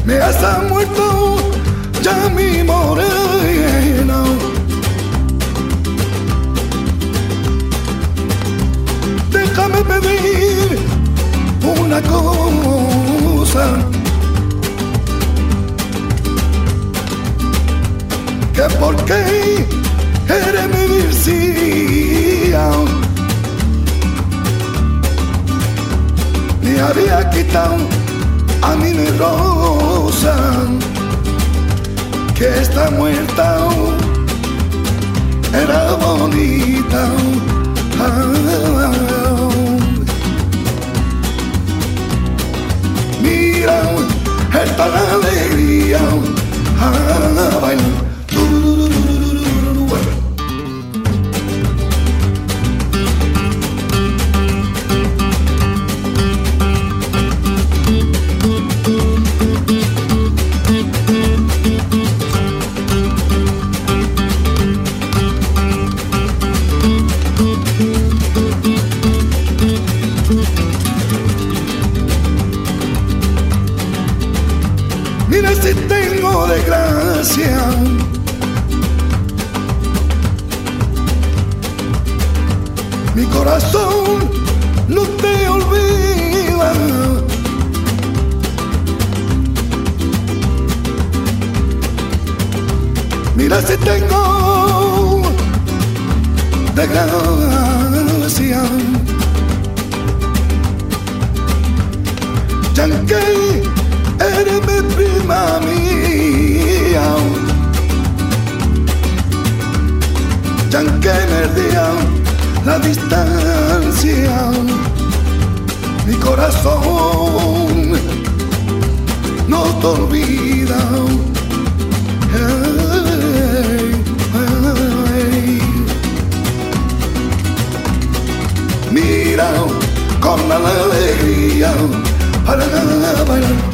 me has muerto ya mi morena. Déjame pedir una cosa, que por qué eres mi vircia. Me había quitado a mi rosa, que está muerta, era bonita. Mira, esta la alegría, baila. Mira si tengo desgracia, mi corazón no te olvida. Mira si tengo desgracia, Yankee, eres mi prima mía, Yankee perdía la distancia, mi corazón no te olvida. Hey, hey. Mira con la alegría para bailar.